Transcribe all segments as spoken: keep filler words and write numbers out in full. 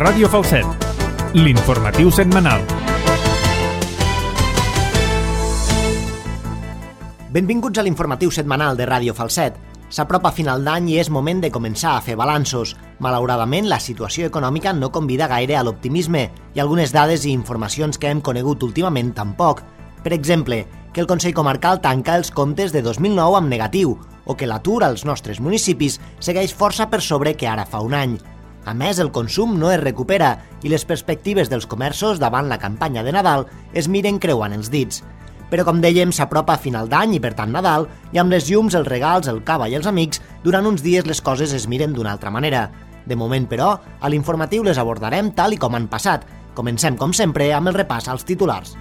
Ràdio Falset, l'informatiu setmanal. Benvinguts a l'informatiu setmanal de Ràdio Falset. S'apropa final d'any i és moment de començar a fer balanços. Malauradament, la situació econòmica no convida gaire a l'optimisme i algunes dades i informacions que hem conegut últimament tampoc. Per exemple, que el Consell Comarcal tanca els comptes de dos mil nou amb negatiu o que l'atur als nostres municipis segueix força per sobre que ara fa un any. A més, el consum no es recupera i les perspectives dels comerços davant la campanya de Nadal es miren creuant els dits. Però, com dèiem, s'apropa a final d'any i, per tant, Nadal, i amb les llums, els regals, el cava i els amics, durant uns dies les coses es miren d'una altra manera. De moment, però, a l'informatiu les abordarem tal i com han passat. Comencem, com sempre, amb el repàs als titulars.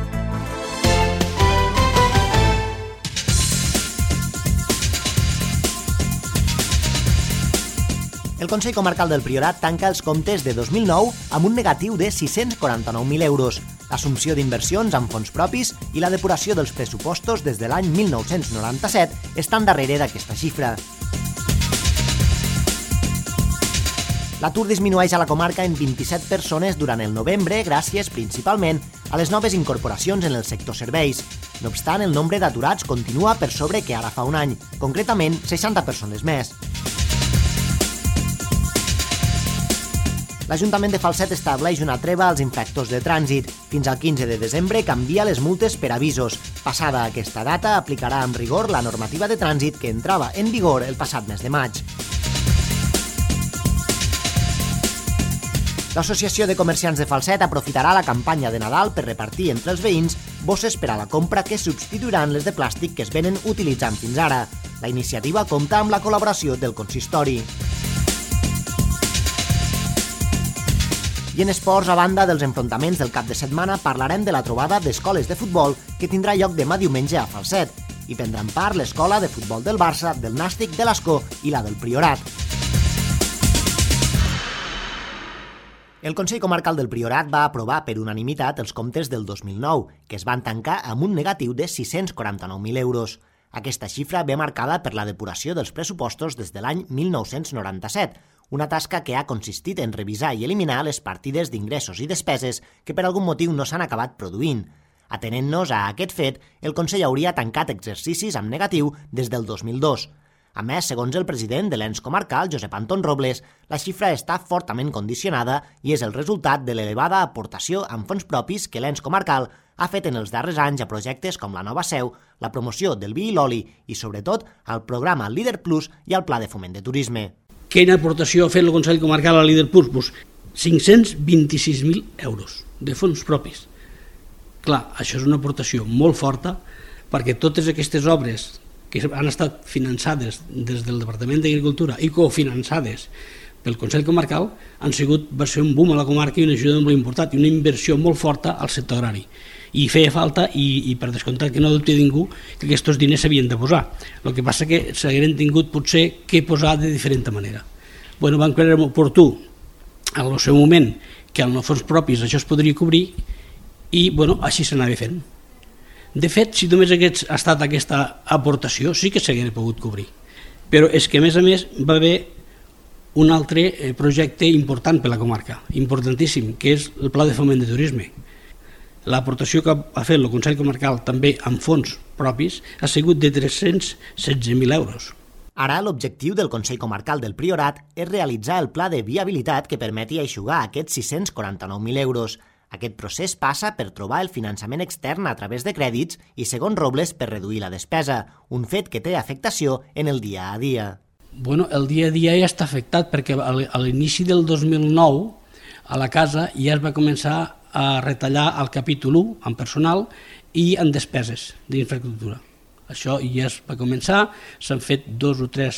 El Consell Comarcal del Priorat tanca els comptes de dos mil nou amb un negatiu de sis-cents quaranta-nou mil euros. L'assumpció d'inversions amb fons propis i la depuració dels pressupostos des de l'any mil nou-cents noranta-set estan darrere d'aquesta xifra. L'atur disminueix a la comarca en vint-i-set persones durant el novembre gràcies, principalment, a les noves incorporacions en el sector serveis. No obstant, el nombre d'aturats continua per sobre que ara fa un any, concretament seixanta persones més. L'Ajuntament de Falset estableix una treva als infractors de trànsit. Fins al quinze de desembre canvia les multes per avisos. Passada aquesta data, aplicarà amb rigor la normativa de trànsit que entrava en vigor el passat mes de maig. L'Associació de Comerciants de Falset aprofitarà la campanya de Nadal per repartir entre els veïns bosses per a la compra que substituiran les de plàstic que es venen utilitzant fins ara. La iniciativa compta amb la col·laboració del consistori. I en esports, a banda dels enfrontaments del cap de setmana, parlarem de la trobada d'escoles de futbol que tindrà lloc demà diumenge a Falset. Hi prendran part l'escola de futbol del Barça, del Nàstic, de l'Escó i la del Priorat. El Consell Comarcal del Priorat va aprovar per unanimitat els comptes del dos mil nou, que es van tancar amb un negatiu de sis-cents quaranta-nou mil euros. Aquesta xifra ve marcada per la depuració dels pressupostos des de l'any mil nou-cents noranta-set, una tasca que ha consistit en revisar i eliminar les partides d'ingressos i despeses que per algun motiu no s'han acabat produint. Atenent-nos a aquest fet, el Consell hauria tancat exercicis amb negatiu des del dos mil dos. A més, segons el president de l'ens comarcal, Josep Anton Robles, la xifra està fortament condicionada i és el resultat de l'elevada aportació amb fons propis que l'ens comarcal ha fet en els darrers anys a projectes com la nova seu, la promoció del vi i l'oli i, sobretot, al programa Líder Plus i al Pla de Foment de Turisme. Quina aportació ha fet el Consell Comarcal a Líder Plus? Pues cinc-cents vint-i-sis mil euros de fons propis. Clar, això és una aportació molt forta perquè totes aquestes obres que han estat finançades des del Departament d'Agricultura i cofinançades pel Consell Comarcal han sigut, va ser un boom a la comarca i una ajuda molt important i una inversió molt forta al sector agrari. I feia falta, i, i per descomptat que no dubti ningú, que aquests diners s'havien de posar. El que passa que s'hagueren tingut potser que posar de diferent manera. Bueno, van creure oportú en el seu moment que amb els fons propis això es podria cobrir i bueno, així s'anava fent. De fet, si només hagués estat aquesta aportació, sí que s'hagués pogut cobrir. Però és que, a més a més, va haver un altre projecte important per la comarca, importantíssim, que és el Pla de Foment de Turisme. L'aportació que ha fet el Consell Comarcal també amb fons propis ha sigut de tres-cents setze mil euros. Ara l'objectiu del Consell Comarcal del Priorat és realitzar el pla de viabilitat que permeti eixugar aquests sis-cents quaranta-nou mil euros. Aquest procés passa per trobar el finançament extern a través de crèdits i, segons Robles, per reduir la despesa, un fet que té afectació en el dia a dia. Bueno, el dia a dia ja està afectat perquè a l'inici del dos mil nou a la casa ja es va començar a retallar el capítol u en personal i en despeses d'infraestructura. Això ja es va començar, s'han fet dos o tres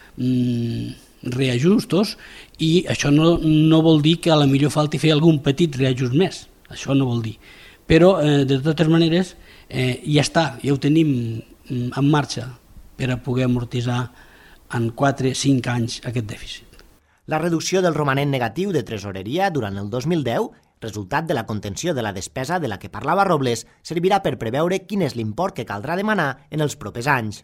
mm, reajustos i això no, no vol dir que a la millor falti fer algun petit reajust més, això no vol dir. Però eh, de totes maneres eh, ja està, ja ho tenim en marxa per a poder amortitzar en quatre o cinc anys aquest dèficit. La reducció del romanent negatiu de tresoreria durant el dos mil deu, resultat de la contenció de la despesa de la que parlava Robles, servirà per preveure quin és l'import que caldrà demanar en els propers anys.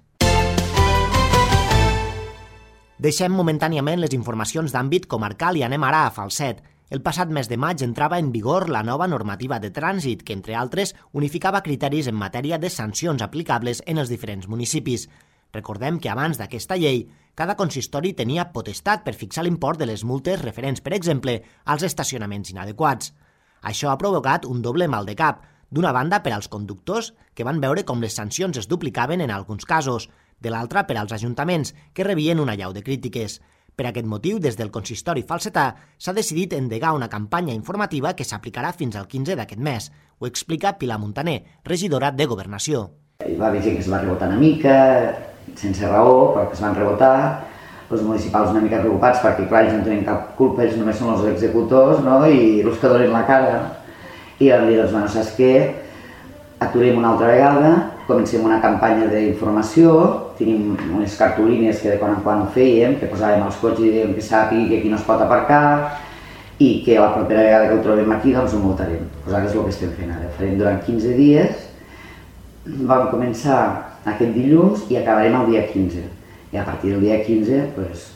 Deixem momentàniament les informacions d'àmbit comarcal i anem ara a Falset. El passat mes de maig entrava en vigor la nova normativa de trànsit que, entre altres, unificava criteris en matèria de sancions aplicables en els diferents municipis. Recordem que abans d'aquesta llei, cada consistori tenia potestat per fixar l'import de les multes referents, per exemple, als estacionaments inadequats. Això ha provocat un doble mal de cap, d'una banda per als conductors, que van veure com les sancions es duplicaven en alguns casos, de l'altra per als ajuntaments, que rebien una allau de crítiques. Per aquest motiu, des del consistori falsetà, s'ha decidit endegar una campanya informativa que s'aplicarà fins al quinze d'aquest mes. Ho explica Pilar Montaner, regidora de Governació. Hi va haver gent que es va rebotar una mica, sense raó, però que es van rebotar, els municipals una mica preocupats perquè, clar, ells no tenen cap culpa, ells només són els executors, no?, i els que donen la cara. I vam dir, doncs, bueno, saps què? Aturem una altra vegada, comencem una campanya d'informació, tenim unes cartolines que de quan en quan ho fèiem, que posàvem als cotxes i dèiem que sàpigui que aquí no es pot aparcar i que la propera vegada que ho trobem aquí, doncs ho multarem. Doncs ara és el que estem fent ara. Ho farem durant quinze dies, vam començar aquest dilluns i acabarem el dia quinze. I a partir del dia quinze, doncs,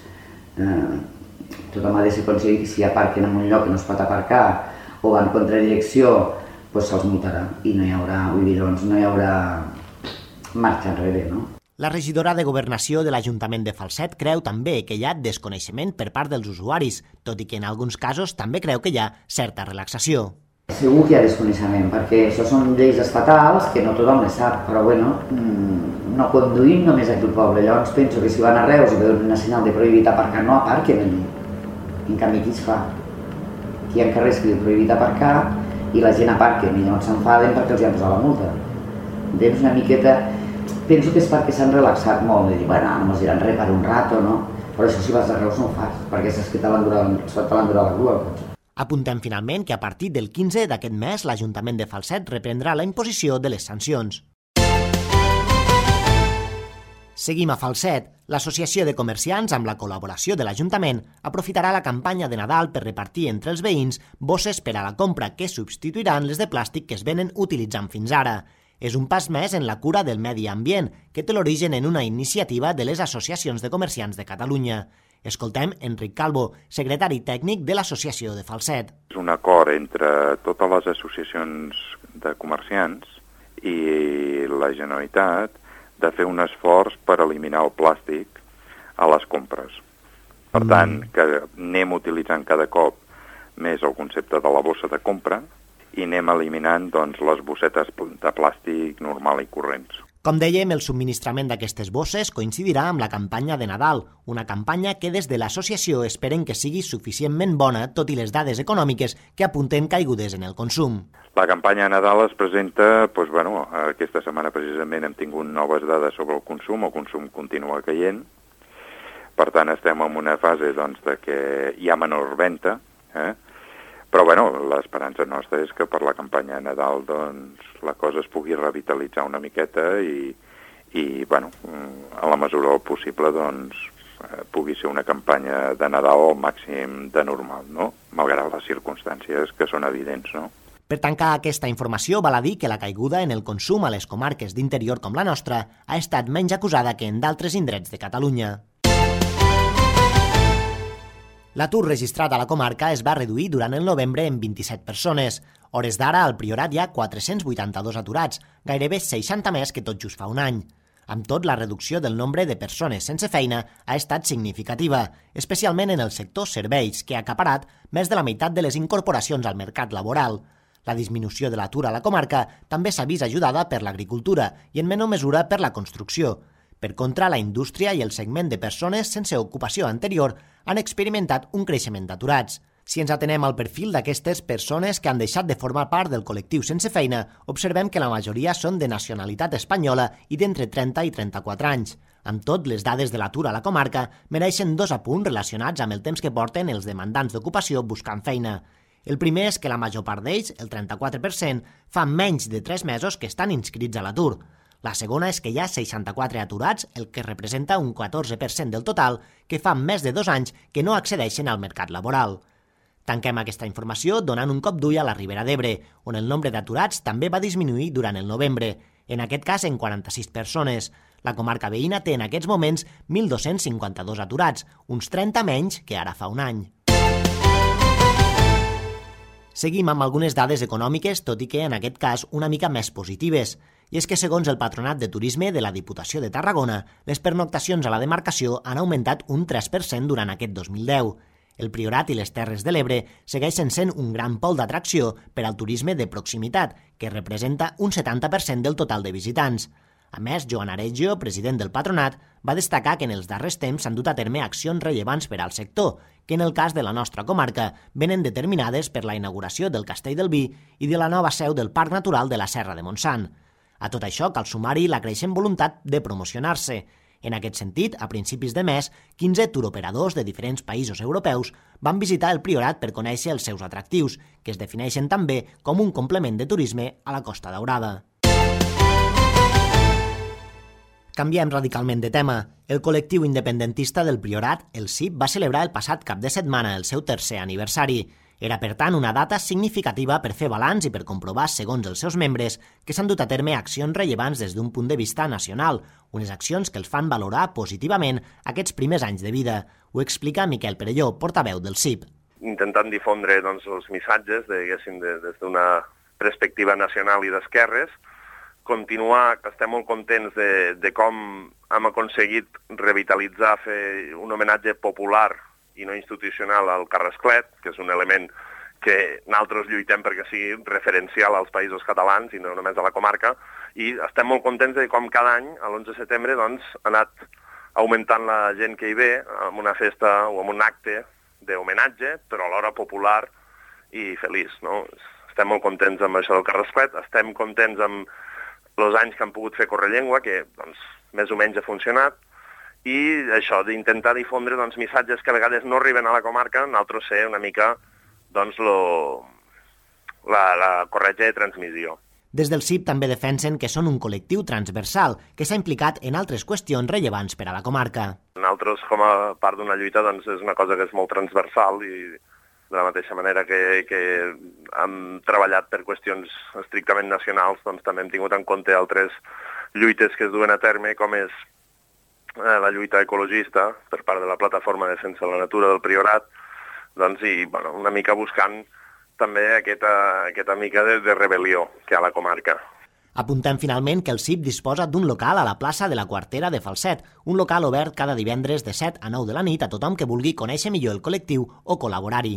eh, tothom ha de ser conscient que si aparquen en un lloc que no es pot aparcar o en contradirecció, doncs se'ls multarà i no hi haurà, vull dir, doncs no hi haurà marxa enrere, no? La regidora de Governació de l'Ajuntament de Falset creu també que hi ha desconeixement per part dels usuaris, tot i que en alguns casos també creu que hi ha certa relaxació. Segur que hi ha desconeixement, perquè això són lleis estatals que no tothom les sap, però bueno, no conduïm només aquí al poble. Llavors penso que si van a Reus i veuen una senyal de prohibit aparcar, no aparquen allí. En canvi, aquí es fa. Aquí hi ha carrers que diu prohibit aparcar i la gent aparquen i llavors s'enfaden perquè els hi han posat la multa. Doncs una miqueta, penso que és perquè s'han relaxat molt, de dir, bueno, no ens diran res per un rato, no? Però això si vas a Reus no ho fas, perquè saps que te l'han durat la grua. Apuntem finalment que a partir del quinze d'aquest mes l'Ajuntament de Falset reprendrà la imposició de les sancions. Seguim a Falset. L'Associació de Comerciants, amb la col·laboració de l'Ajuntament, aprofitarà la campanya de Nadal per repartir entre els veïns bosses per a la compra que substituiran les de plàstic que es venen utilitzant fins ara. És un pas més en la cura del medi ambient, que té l'origen en una iniciativa de les associacions de comerciants de Catalunya. Escoltem Enric Calvo, secretari tècnic de l'Associació de Falset. És un acord entre totes les associacions de comerciants i la Generalitat de fer un esforç per eliminar el plàstic a les compres. Per mm. tant, que anem utilitzant cada cop més el concepte de la bossa de compra i anem eliminant doncs, les bossetes de plàstic normal i corrents. Com dèiem, el subministrament d'aquestes bosses coincidirà amb la campanya de Nadal, una campanya que des de l'associació esperen que sigui suficientment bona, tot i les dades econòmiques que apunten caigudes en el consum. La campanya de Nadal es presenta, doncs, bueno, aquesta setmana precisament hem tingut noves dades sobre el consum, el consum continua caient, per tant estem en una fase doncs, de que hi ha menor venda, eh? Però bueno, l'esperança nostra és que per la campanya de Nadal doncs, la cosa es pugui revitalitzar una miqueta i, i bueno, a la mesura del possible doncs, pugui ser una campanya de Nadal al màxim de normal, no? Malgrat les circumstàncies que són evidents, no? Per tancar aquesta informació, val a dir que la caiguda en el consum a les comarques d'interior com la nostra ha estat menys acusada que en d'altres indrets de Catalunya. L'atur registrat a la comarca es va reduir durant el novembre en vint-i-set persones. Hores d'ara, al Priorat hi ha quatre-cents vuitanta-dos aturats, gairebé seixanta més que tot just fa un any. Amb tot, la reducció del nombre de persones sense feina ha estat significativa, especialment en el sector serveis, que ha acaparat més de la meitat de les incorporacions al mercat laboral. La disminució de l'atur a la comarca també s'ha vist ajudada per l'agricultura i en menor mesura per la construcció. Per contra, la indústria i el segment de persones sense ocupació anterior han experimentat un creixement d'aturats. Si ens atenem al perfil d'aquestes persones que han deixat de formar part del col·lectiu sense feina, observem que la majoria són de nacionalitat espanyola i d'entre trenta i trenta-quatre anys. Amb tot, les dades de l'atur a la comarca mereixen dos apunts relacionats amb el temps que porten els demandants d'ocupació buscant feina. El primer és que la major part d'ells, el trenta-quatre per cent, fa menys de tres mesos que estan inscrits a l'atur. La segona és que hi ha seixanta-quatre aturats, el que representa un catorze per cent del total, que fa més de dos anys que no accedeixen al mercat laboral. Tanquem aquesta informació donant un cop d'ull a la Ribera d'Ebre, on el nombre d'aturats també va disminuir durant el novembre, en aquest cas en quaranta-sis persones. La comarca veïna té en aquests moments mil dos-cents cinquanta-dos aturats, uns trenta menys que ara fa un any. Seguim amb algunes dades econòmiques, tot i que en aquest cas una mica més positives. I és que segons el Patronat de Turisme de la Diputació de Tarragona, les pernoctacions a la demarcació han augmentat un tres per cent durant aquest dos mil deu. El Priorat i les Terres de l'Ebre segueixen sent un gran pol d'atracció per al turisme de proximitat, que representa un setanta per cent del total de visitants. A més, Joan Areggio, president del Patronat, va destacar que en els darrers temps s'han dut a terme accions rellevants per al sector, que en el cas de la nostra comarca venen determinades per la inauguració del Castell del Vi i de la nova seu del Parc Natural de la Serra de Montsant. A tot això cal sumar-hi la creixent voluntat de promocionar-se. En aquest sentit, a principis de mes, quinze turoperadors de diferents països europeus van visitar el Priorat per conèixer els seus atractius, que es defineixen també com un complement de turisme a la Costa Daurada. Canviem radicalment de tema. El col·lectiu independentista del Priorat, el C I P, va celebrar el passat cap de setmana el seu tercer aniversari. Era, per tant, una data significativa per fer balanç i per comprovar, segons els seus membres, que s'han dut a terme accions rellevants des d'un punt de vista nacional, unes accions que els fan valorar positivament aquests primers anys de vida. Ho explica Miquel Perelló, portaveu del C I P. Intentant difondre doncs, els missatges diguéssim, de, des d'una perspectiva nacional i d'esquerres, continuar, que estem molt contents de, de com hem aconseguit revitalitzar, fer un homenatge popular i no institucional al Carrasclet, que és un element que nosaltres lluitem perquè sigui referencial als països catalans i no només a la comarca, i estem molt contents de com cada any, a l'onze de setembre, doncs, ha anat augmentant la gent que hi ve amb una festa o amb un acte d'homenatge, però alhora popular i feliç, no? Estem molt contents amb això del Carrasclet, estem contents amb els anys que han pogut fer Correllengua, que doncs, més o menys ha funcionat, i això d'intentar difondre doncs, missatges que a vegades no arriben a la comarca, nosaltres ser una mica doncs, lo, la, la corretja de transmissió. Des del C I P també defensen que són un col·lectiu transversal que s'ha implicat en altres qüestions rellevants per a la comarca. Nosaltres, com a part d'una lluita, doncs, és una cosa que és molt transversal i de la mateixa manera que, que hem treballat per qüestions estrictament nacionals, doncs també hem tingut en compte altres lluites que es duen a terme, com és eh, la lluita ecologista per part de la plataforma de Defensa de la Natura del Priorat, doncs, i bueno, una mica buscant també aquesta, aquesta mica de, de rebel·lió que hi ha a la comarca. Apuntem finalment que el C I P disposa d'un local a la plaça de la Quartera de Falset, un local obert cada divendres de set a nou de la nit a tothom que vulgui conèixer millor el col·lectiu o col·laborar-hi.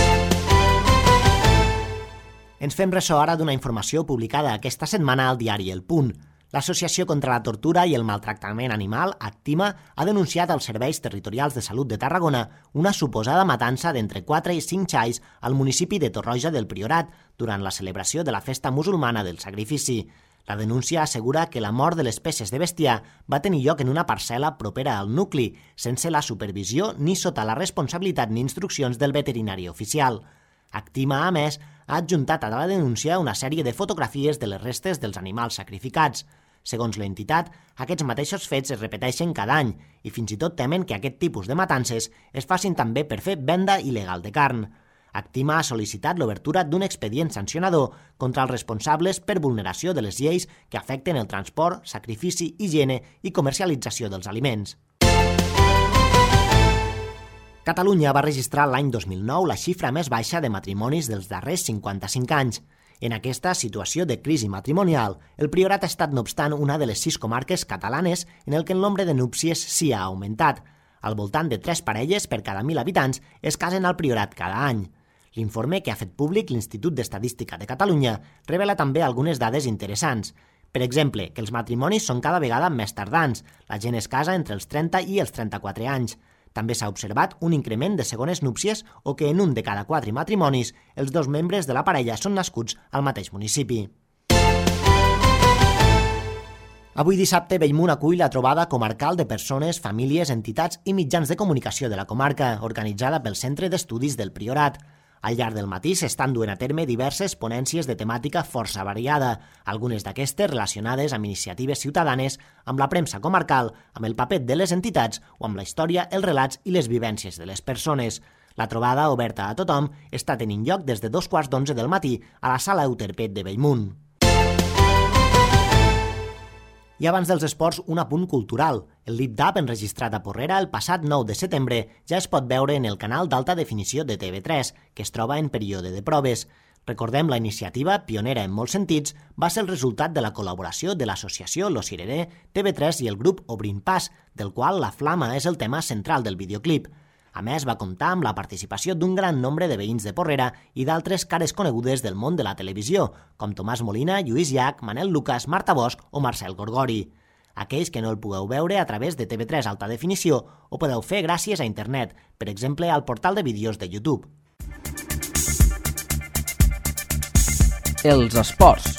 Ens fem ressò ara d'una informació publicada aquesta setmana al diari El Punt. L'Associació contra la Tortura i el Maltractament Animal, Actima, ha denunciat als Serveis Territorials de Salut de Tarragona una suposada matança d'entre quatre i cinc xais al municipi de Torroja del Priorat durant la celebració de la festa musulmana del sacrifici. La denúncia assegura que la mort de les peces de bestiar va tenir lloc en una parcel·la propera al nucli, sense la supervisió ni sota la responsabilitat ni instruccions del veterinari oficial. Actima, a més, ha adjuntat a la denúncia una sèrie de fotografies de les restes dels animals sacrificats. Segons l'entitat, aquests mateixos fets es repeteixen cada any i fins i tot temen que aquest tipus de matances es facin també per fer venda il·legal de carn. Actima ha sol·licitat l'obertura d'un expedient sancionador contra els responsables per vulneració de les lleis que afecten el transport, sacrifici, higiene i comercialització dels aliments. Catalunya va registrar l'any dos mil nou la xifra més baixa de matrimonis dels darrers cinquanta-cinc anys. En aquesta situació de crisi matrimonial, el Priorat ha estat, no obstant, una de les sis comarques catalanes en el que el nombre de núpcies s'hi ha augmentat. Al voltant de tres parelles per cada mil habitants es casen al Priorat cada any. L'informe que ha fet públic l'Institut d'Estadística de Catalunya revela també algunes dades interessants. Per exemple, que els matrimonis són cada vegada més tardans. La gent es casa entre els trenta i els trenta-quatre anys. També s'ha observat un increment de segones núpcies o que en un de cada quatre matrimonis els dos membres de la parella són nascuts al mateix municipi. Avui dissabte, Bellmunt acull la trobada comarcal de persones, famílies, entitats i mitjans de comunicació de la comarca, organitzada pel Centre d'Estudis del Priorat. Al llarg del matí s'estan duent a terme diverses ponències de temàtica força variada, algunes d'aquestes relacionades amb iniciatives ciutadanes, amb la premsa comarcal, amb el paper de les entitats o amb la història, els relats i les vivències de les persones. La trobada, oberta a tothom, està tenint lloc des de dos quarts d'onze del matí a la Sala Euterpet de Bellmunt. I abans dels esports, un apunt cultural. El Lip Dub, enregistrat a Porrera el passat nou de setembre, ja es pot veure en el canal d'alta definició de T V tres, que es troba en període de proves. Recordem, la iniciativa, pionera en molts sentits, va ser el resultat de la col·laboració de l'associació Lo Cireré, T V tres i el grup Obrint Pas, del qual la flama és el tema central del videoclip. A més, va comptar amb la participació d'un gran nombre de veïns de Porrera i d'altres cares conegudes del món de la televisió, com Tomàs Molina, Lluís Llach, Manel Lucas, Marta Bosch o Marcel Gorgori. Aquells que no el pugueu veure a través de T V tres Alta Definició ho podeu fer gràcies a internet, per exemple al portal de vídeos de YouTube. Els esports.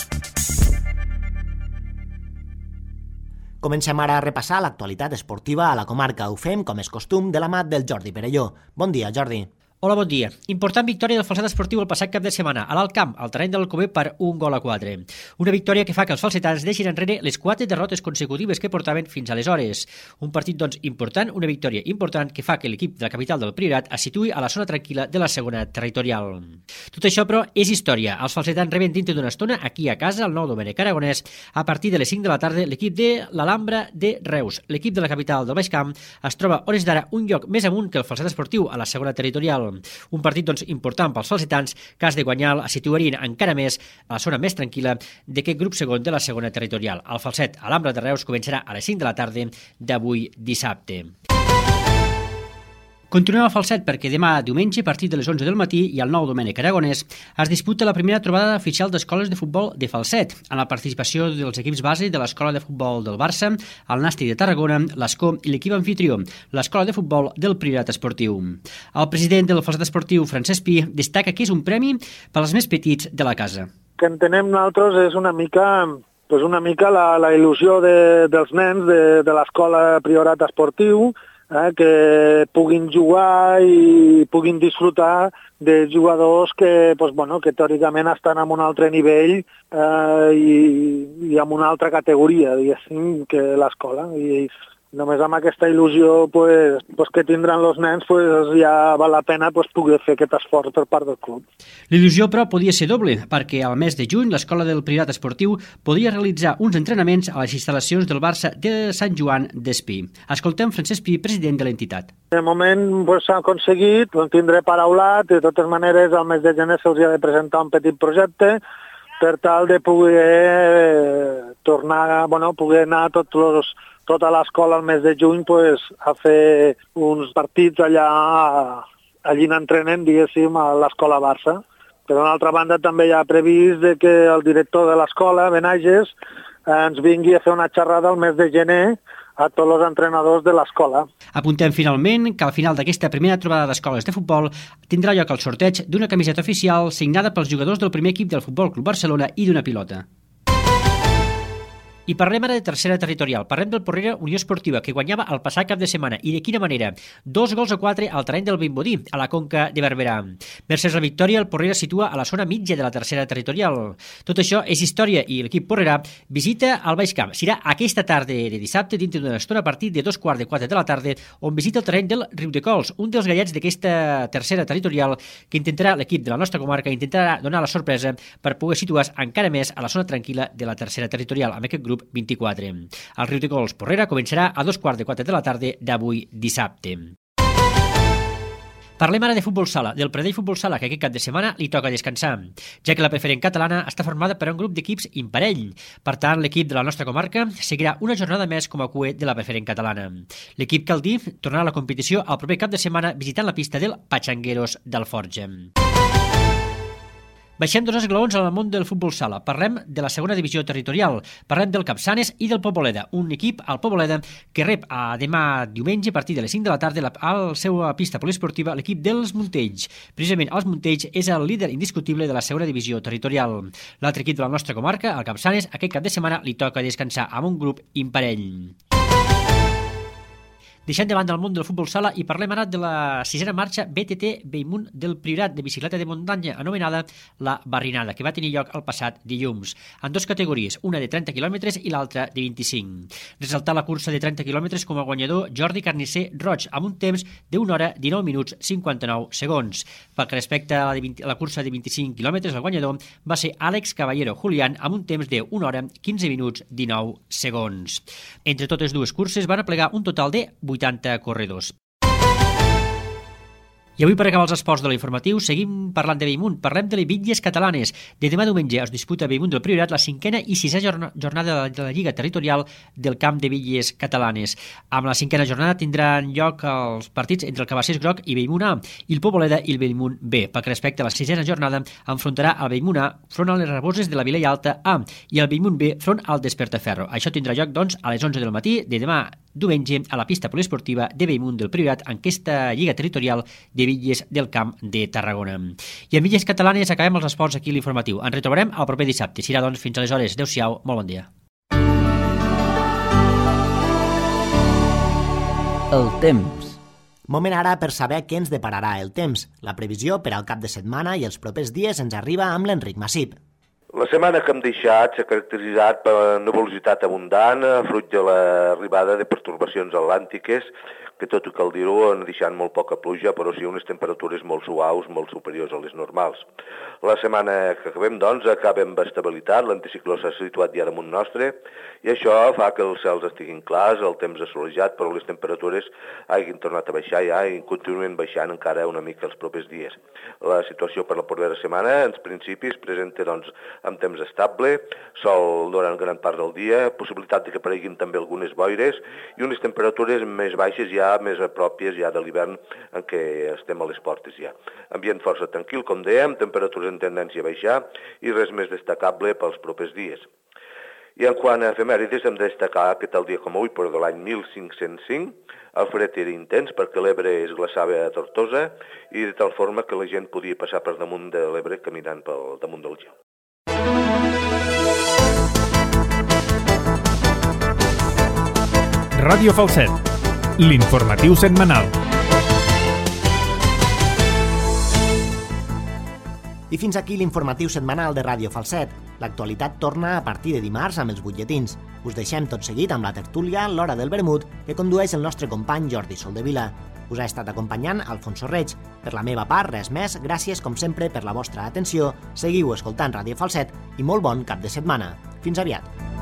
Comencem ara a repassar l'actualitat esportiva a la comarca. Ho fem, com és costum, de la mà del Jordi Perelló. Bon dia, Jordi. Hola, bon dia. Important victòria del Falset Esportiu el passat cap de setmana a l'Alt Camp, al terreny del Alcover, per un gol a quatre. Una victòria que fa que els falsetans deixin enrere les quatre derrotes consecutives que portaven fins aleshores. Un partit, doncs, important, una victòria important que fa que l'equip de la capital del Priorat es situï a la zona tranquil·la de la segona territorial. Tot això, però, és història. Els falsetans reben dintre d'una estona, aquí a casa, al nou Domènec Aragonès, a partir de les cinc de la tarda, l'equip de l'Alhambra de Reus. L'equip de la capital del Baix Camp es troba, hores d'ara, un lloc més amunt que el Falset Esportiu a la segona territorial. Un partit, doncs, important pels falsetans, que has de guanyar es situarien encara més a la zona més tranquil·la d'aquest grup segon de la segona territorial. El Falset Alhambra de Reus començarà a les cinc de la tarda d'avui dissabte. Continuem al Falset perquè demà diumenge, a partir de les onze del matí i al nou Domènec Aragonès, es disputa la primera trobada oficial d'escoles de futbol de Falset, amb la participació dels equips base de l'Escola de Futbol del Barça, el Nàstic de Tarragona, l'Escó i l'equip anfitrió, l'Escola de Futbol del Priorat Esportiu. El president del Falset Esportiu, Francesc Pi, destaca que és un premi per als més petits de la casa. Que entenem nosaltres és una mica, pues una mica la, la il·lusió de, dels nens de, de l'Escola Priorat Esportiu, Eh, que puguin jugar i puguin disfrutar de jugadors que, pues, bueno, que teòricament estan en un altre nivell eh, i, i en una altra categoria, diguéssim, que l'escola. I només amb aquesta il·lusió pues, pues, que tindran els nens pues, ja val la pena pues, poder fer aquest esforç per part del club. L'il·lusió, però, podia ser doble, perquè al mes de juny l'Escola del Priorat Esportiu podia realitzar uns entrenaments a les instal·lacions del Barça de Sant Joan d'Espí. Escoltem Francesc Pi, president de l'entitat. De moment s'ha pues, aconseguit, ho tindré paraulat, de totes maneres al mes de gener se'ls ha de presentar un petit projecte per tal de poder tornar, bueno, poder anar a tots els tota l'escola al mes de juny pues, a fer uns partits allà, allí n'entrenen, diguéssim, a l'escola Barça. Per una altra banda, també hi ha previst de que el director de l'escola, Benages, ens vingui a fer una xerrada al mes de gener a tots els entrenadors de l'escola. Apuntem finalment que al final d'aquesta primera trobada d'escoles de futbol tindrà lloc el sorteig d'una camiseta oficial signada pels jugadors del primer equip del Futbol Club Barcelona i d'una pilota. I parlem ara de tercera territorial. Parlem del Porrera Unió Esportiva, que guanyava el passat cap de setmana. I de quina manera? Dos gols a quatre al terreny del Vimbodí, a la Conca de Barberà. Versus la victòria, el Porrera situa a la zona mitja de la tercera territorial. Tot això és història i l'equip porrerà visita al Baix Camp. Serà aquesta tarda de dissabte, dintre d'una estona, a partir de dos quarts de quatre de la tarda, on visita el terreny del Riudecols, un dels gallets d'aquesta tercera territorial que intentarà l'equip de la nostra comarca, intentarà donar la sorpresa per poder situar-se encara més a la zona tranquil·la de la tercera territorial, amb aquest grup vint-i-quatre. El Riudecols Porrera començarà a dos quarts de quatre de la tarda d'avui dissabte. Parlem ara de futbol sala, del Pradell Futbol Sala, que aquest cap de setmana li toca descansar, ja que la preferent catalana està formada per un grup d'equips imparell. Per tant, l'equip de la nostra comarca seguirà una jornada més com a cué de la preferent catalana. L'equip, cal dir, tornarà a la competició el proper cap de setmana visitant la pista del Patxangueros d'Alforja. Baixem dos esglaons al món del futbol sala. Parlem de la segona divisió territorial. Parlem del Capçanes i del Poboleda, un equip, al Poboleda, que rep a demà diumenge a partir de les cinc de la tarda a la seva pista poliesportiva l'equip dels Montells. Precisament els Montells és el líder indiscutible de la segona divisió territorial. L'altre equip de la nostra comarca, el Capçanes, aquest cap de setmana li toca descansar amb un grup imparell. Deixant de banda el món del futbol sala i parlem ara de la sisena marxa B T T Bellmunt del Priorat de bicicleta de muntanya anomenada la Barrinada, que va tenir lloc el passat dilluns, en dues categories, una de trenta quilòmetres i l'altra de vint-i-cinc. Resaltar la cursa de trenta quilòmetres com a guanyador Jordi Carnisser Roig, amb un temps d'una hora dinou minuts cinquanta-nou segons. Pel que respecta a la, de vint, a la cursa de vint-i-cinc quilòmetres, el guanyador va ser Àlex Caballero Julián, amb un temps d'una hora quinze minuts dinou segons. Entre totes dues curses van aplegar un total de vuitanta corredors. I avui, per acabar els esports de l'informatiu, seguim parlant de Bellmunt. Parlem de les bitlles catalanes. De demà diumenge es disputa a Bellmunt del Priorat la cinquena i sisena jornada de la Lliga Territorial del Camp de Bitlles Catalanes. Amb la cinquena jornada tindran lloc els partits entre el Cabassers Groc i Bellmunt A i el Poboleda i el Bellmunt B. Pel que respecta a la sisena jornada, enfrontarà el Bellmunt A front a les Raboses de la Vilella Alta A i el Bellmunt B front al Despertaferro. Això tindrà lloc, doncs, a les onze del matí de demà diumenge a la pista poliesportiva de Bellmunt del Priorat en aquesta Lliga Territorial de Bitlles del Camp de Tarragona. I en Bitlles Catalanes acabem els esports aquí a l'informatiu. Ens retrobarem el proper dissabte. Serà, doncs, fins aleshores. Adéu-siau, molt bon dia. El temps. Moment ara per saber què ens depararà el temps. La previsió per al cap de setmana i els propers dies ens arriba amb l'Enric Massip. La setmana que hem deixat s'ha caracteritzat per nuvolositat abundant, fruit de l'arribada de pertorbacions atlàntiques, que tot i cal dir-ho han deixat molt poca pluja, però sí unes temperatures molt suaus, molt superiors a les normals. La setmana que acabem, doncs, acaba amb estabilitat, l'anticicló s'ha situat ja damunt nostre, i això fa que els cels estiguin clars, el temps assolejat, però les temperatures hagin tornat a baixar ja i continuen baixant encara una mica els propers dies. La situació per la propera setmana, en principi, es presenta, doncs, amb temps estable, sol durant gran part del dia, possibilitat de que apareguin també algunes boires i unes temperatures més baixes ja més pròpies ja de l'hivern en què estem a les portes ja. Ambient força tranquil, com dèiem, temperatures en tendència a baixar i res més destacable pels propers dies. I en quant a efemèrides hem de destacar que tal dia com avui, però de l'any mil cinc-cents cinc, el fred era intens perquè l'Ebre es glaçava a Tortosa i de tal forma que la gent podia passar per damunt de l'Ebre caminant pel damunt del gel. Ràdio Falset, l'informatiu setmanal. I fins aquí l'informatiu setmanal de Ràdio Falset. L'actualitat torna a partir de dimarts amb els butlletins. Us deixem tot seguit amb la tertúlia L'Hora del Vermut, que condueix el nostre company Jordi Soldevila. Us ha estat acompanyant Alfonso Reig. Per la meva part, res més. Gràcies, com sempre, per la vostra atenció. Seguiu escoltant Ràdio Falset i molt bon cap de setmana. Fins aviat.